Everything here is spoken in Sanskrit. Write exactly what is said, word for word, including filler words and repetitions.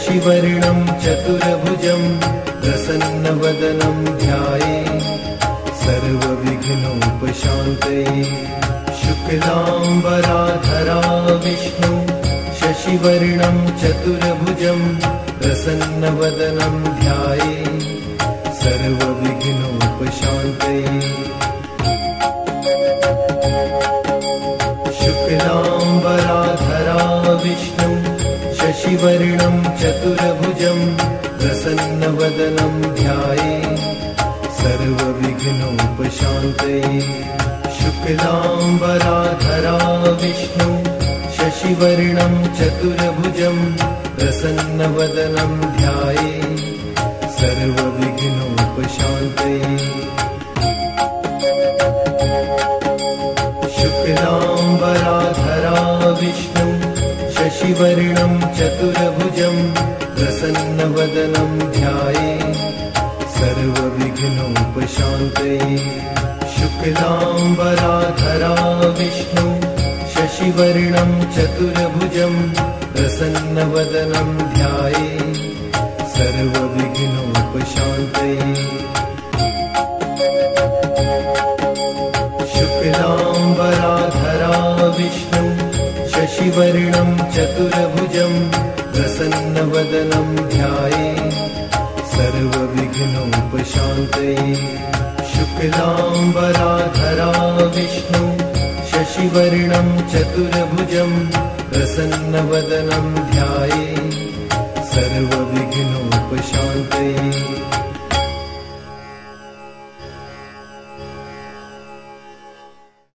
शशिवर्णं चतुर्भुजं प्रसन्नवदनं ध्याये सर्वविघ्नोपशान्तये शुक्लाम्बराधरा विष्णु शशिवर्णं चतुर्भुजं प्रसन्नवदनं ध्याये सर्वविघ्नोपशान्तये शुक्लाम्बराधरा विष्णु शशिवर्णं चतुर्भुजं प्रसन्नवदनं ध्याये सर्वविघ्नोपशान्तये शुक्लाम्बराधरा विष्णु शशिवर्णं चतुर्भुजं प्रसन्नवदनं ध्याये सर्वविघ्नोपशान्तये शुक्लाम्बराधरा विष्णु शशिवर्णं चतुर्भुजं प्रसन्नवदनं ध्याये सर्वविघ्नोपशान्तये शुक्लाम्बराधरा विष्णु शशिवर्णं चतुर्भुजं प्रसन्नवदनं ध्याये सर्वविघ्नोपशान्तये शुक्लाम्बराधरा विष्णु शशिवर्णं चतुर्भुजं प्रसन्नवदनं ध्याये सर्वविघ्नोपशान्तये शुक्लाम्बराधरा विष्णु शशिवर्णं चतुर्भुजं प्रसन्नवदनं ध्याये सर्वविघ्नोपशान्तये